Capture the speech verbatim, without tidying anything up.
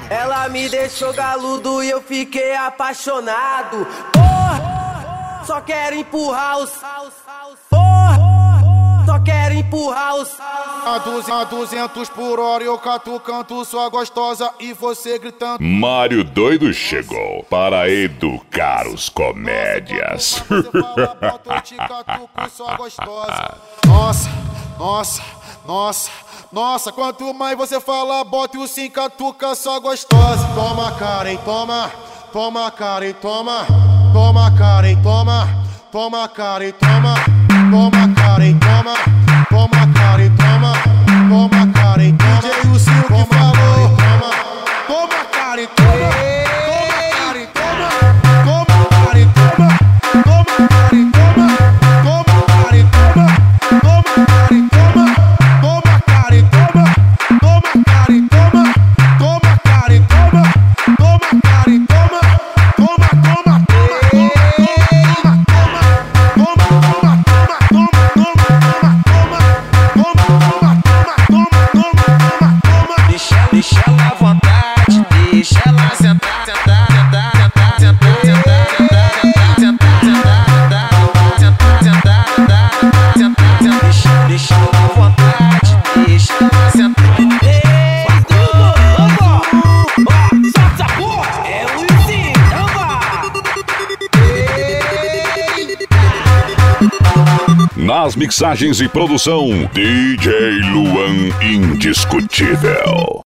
Ela me deixou galudo e eu fiquei apaixonado. Porra, só quero empurrar os. Porra, só quero empurrar os. A duzentos por hora eu cato, canto sua gostosa e você gritando. Mário Doido chegou para educar os comédias. Nossa, nossa, nossa, nossa, quanto mais você fala, bota o sim, catuca só gostosa. Toma Karen, toma, toma Karen, toma, toma Karen, toma, toma Karen, toma, toma Karen, toma, toma Karen, toma, toma Karen, toma. D J o Silk falou, toma, toma Karen, toma, toma Karen, toma, toma Karen, toma, toma Karen, toma, toma Karen, toma, toma Karen, toma, toma Karen, toma, toma Karen, toma, toma Karen, toma, toma Karen, toma, toma, toma, toma, Deixa ela à vontade, deixa ela sentar, sentar, sentar, sentar, sentar, sentar, sentar, sentar, sentar, sentar, sentar, sentar, sentar, deixa ela à vontade, deixa ela sentar. Ei, Dudu, ó, solta essa porra, é o Luizinho, Nas mixagens e produção, D J Luan Indiscutível.